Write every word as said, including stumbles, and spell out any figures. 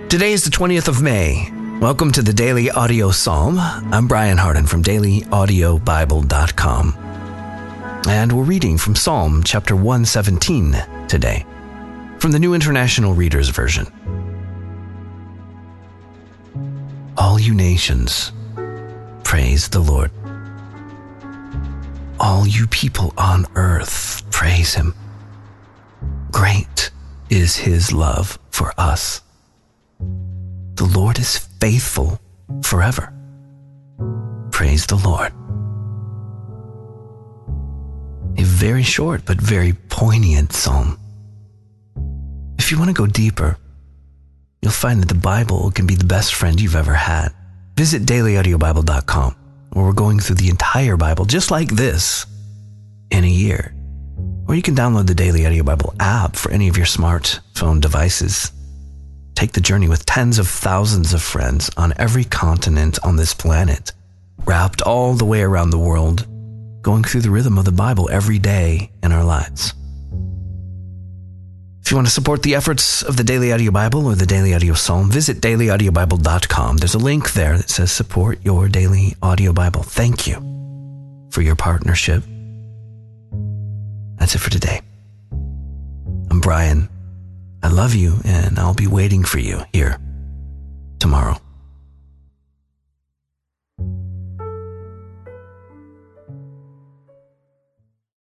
Today is the twentieth of May. Welcome to the Daily Audio Psalm. I'm Brian Hardin from daily audio bible dot com. And we're reading from Psalm chapter one seventeen today, from the New International Reader's Version. All you nations, praise the Lord. All you people on earth, praise him. Great is his love for us. The Lord is faithful forever. Praise the Lord. A very short but very poignant psalm. If you want to go deeper, you'll find that the Bible can be the best friend you've ever had. Visit daily audio bible dot com, where we're going through the entire Bible just like this in a year. Or you can download the Daily Audio Bible app for any of your smartphone devices. Take the journey with tens of thousands of friends on every continent on this planet, wrapped all the way around the world, going through the rhythm of the Bible every day in our lives. If you want to support the efforts of the Daily Audio Bible or the Daily Audio Psalm, visit daily audio bible dot com. There's a link there that says support your Daily Audio Bible. Thank you for your partnership. That's it for today. I'm Brian. I love you, and I'll be waiting for you here tomorrow.